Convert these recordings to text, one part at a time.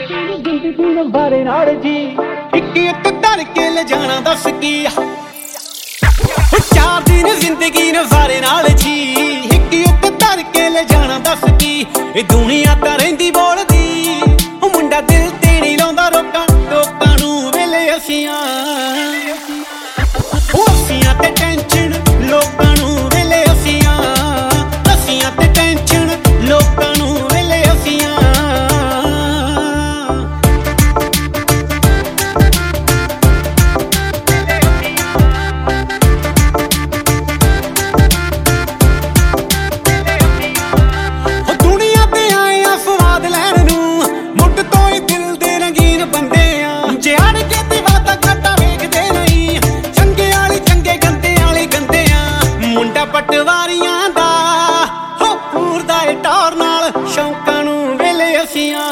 ਜ਼ਿੰਦਗੀ ਨੂੰ ਬਾਰੇ ਨਾਲ ਜੀ ਇੱਕ ਇੱਕ ਧਰ ਕੇ ਲੈ ਜਾਣਾ ਦੱਸ ਕੀ 4 ਦਿਨ ਜ਼ਿੰਦਗੀ ਨੂੰ ਬਾਰੇ ਨਾਲ ਜੀ ਇੱਕ ਇੱਕ ਧਰ ਕੇ ਲੈ ਜਾਣਾ ਦੱਸ ਕੀ ਇਹ ਦੁਨੀਆ ਤਾਂ ਰਹਿੰਦੀ ਬੋਲਦੀ ਉਹ ਮੁੰਡਾ ਦਿਲ ਤੇ ਨਹੀਂ ਲਾਉਂਦਾ ਰੋਕਾਂ ਲੋਕਾਂ ਨੂੰ ਵੇਲੇ ਅਸੀਆਂ ਤੇ ਟੈਨਸ਼ਨ ਲੋਕਾਂ ਨੂੰ ਵੇਲੇ ਅਸੀਆਂ ਤੇ ਟੈਨਸ਼ਨ ਲੋਕਾਂ ਨੂੰ ਵੇਲੇ ਅਸੀਆਂ ਦੁਨੀਆ ਤੇ ਆਏ ਆ ਸਵਾਦ ਲੈਣ ਨੂੰ ਮੁੱਢ ਤੋਂ ਹੀ ਦਿਲ ਦੇ ਰੰਗੀਨ ਬੰਦੇ ਆ ਜੇ ਅੜ ਕੇ ਤੇ ਵਾਦਾ ਘਾਟਾ ਵੇਖਦੇ ਨਹੀਂ ਚੰਗੇ ਵਾਲੀ ਚੰਗੇ ਗੰਦੇ ਵਾਲੀ ਗੰਦੇ ਆ ਮੁੰਡਾ ਪਟਵਾਰੀਆਂ ਦਾ ਹੋ ਪੂਰਦਾ ਏ ਟੌਰ ਨਾਲ ਸ਼ੌਂਕਾਂ ਨੂੰ ਵੇਲੇ ਅਸੀਆਂ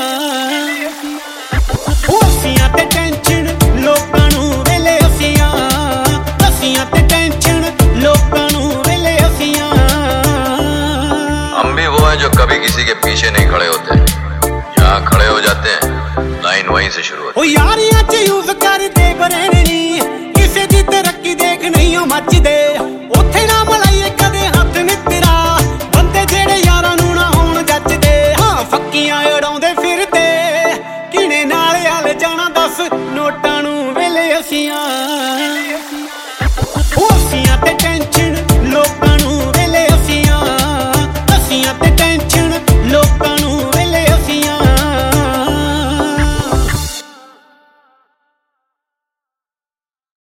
ਤੇ ਟੈਨਸ਼ਨ ਲੋਕਾਂ ਨੂੰ ਵੇਲੇ ਅਸੀਆਂ ਤੇ ਟੈਨਸ਼ਨ ਲੋਕਾਂ ਨੂੰ ਵੇਲੇ ਅਸੀਆਂ हम भी वो हैं जो कभी किसी के पीछे नहीं खड़े होते, यहाँ खड़े हो जाते हैं, लाइन वहीं से शुरू होती है। यारियां च यूज कर